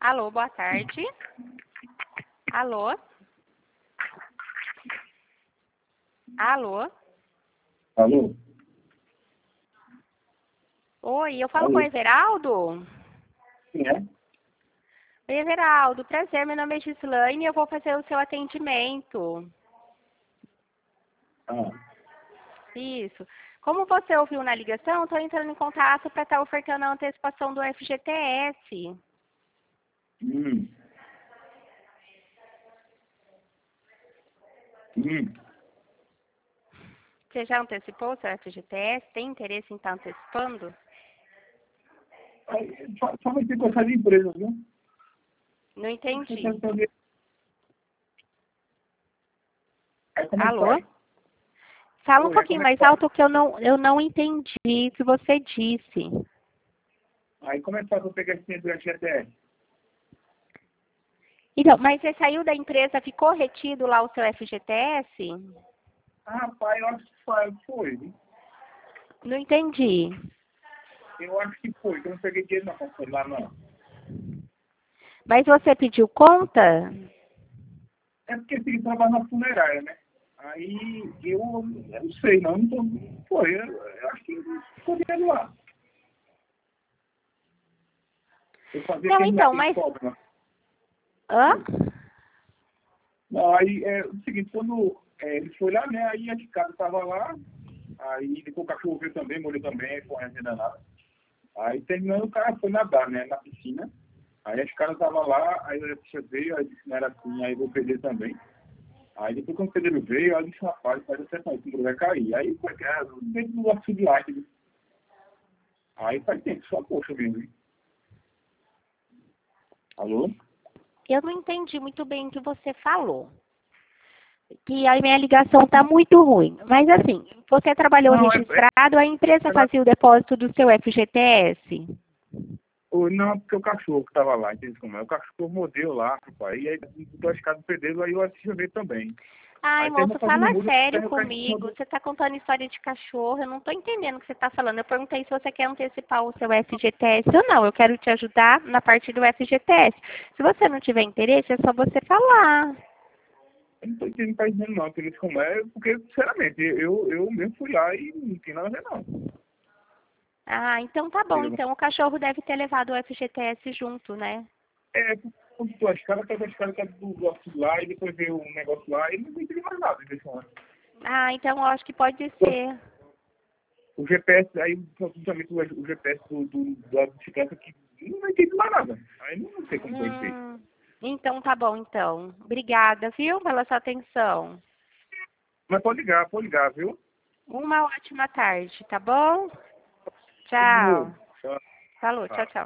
Alô, boa tarde. Alô? Alô? Alô? Oi, eu falo com o Alô? Everaldo? Quem é? Oi, Everaldo, prazer, meu nome é Gislaine e eu vou fazer o seu atendimento. Ah, Isso. Como você ouviu na ligação, estou entrando em contato para estar ofertando a antecipação do FGTS. hum, hum. Você já antecipou o seu FGTS? Tem interesse em estar antecipando? Aí, só vai ter que gostar de empresa, viu? Não entendi. Aí como é que Alô? faz? Fala um Oi, aí pouquinho como é que mais faz? alto que eu não entendi o que você disse. Aí como é que faz pra pegar esse dinheiro do FGTS? Então, mas você saiu da empresa, ficou retido lá o seu FGTS? Ah, rapaz, eu acho que foi, viu? Não entendi. Eu acho que foi, que eu não peguei dinheiro na conta lá, não. Mas você pediu conta? É porque esse trabalho na funerária, né? Aí eu não sei, não tô, foi, eu acho que ficou dinheiro lá. Eu fazia Não, aquele então, método de mas... cobra, né? Hã? Não, aí é o seguinte, quando ele foi lá, né? Aí a escada estava lá, aí depois o cachorro veio também, molhou também, foi uma nada. Aí terminando, o cara foi nadar, né? Na piscina. Aí a escada estava lá, aí a bicha veio, aí disse que não era assim, aí eu perder também. Aí depois quando o pedreiro veio, aí disse, rapaz, faz até mais, o vai cair. Aí foi dentro do auxílio light. Viu? Aí faz tempo, só poxa mesmo. Hein? Alô? Eu não entendi muito bem o que você falou. Que a minha ligação está muito ruim. Mas assim, você trabalhou Não, registrado, a empresa fazia o depósito do seu FGTS? não, porque o cachorro que estava lá, entende como é? O cachorro mordeu lá, rapaz. E aí botou a escada do pedreiro, aí eu assisti ver também. Ai, Aí terminou moço, fazendo fala muda, sério o cachorro comigo. mordeu. Você está contando história de cachorro, eu não estou entendendo o que você está falando. Eu perguntei se você quer antecipar o seu FGTS ou não. Eu quero te ajudar na parte do FGTS. Se você não tiver interesse, é só você falar. Eu não tô entendendo tá dizendo não, entendeu como é? Porque, sinceramente, eu mesmo fui lá e não tinha nada a ver, não. Ah, então tá bom. Entendeu? Então o cachorro deve ter levado o FGTS junto, né? É, quando tu as caras, pega as caras do auxílio lá e depois vê um negócio lá e não entendi mais nada, entendeu? Como é? Ah, então eu acho que pode ser. O GPS, aí justamente o GPS da bicicleta que não entendi mais nada. Aí não sei como foi feito. Então tá bom, então. Obrigada, viu, pela sua atenção. Mas pode ligar, viu? Uma ótima tarde, tá bom? De Tchau. novo. Tchau. Falou, tchau, Tchau. tchau.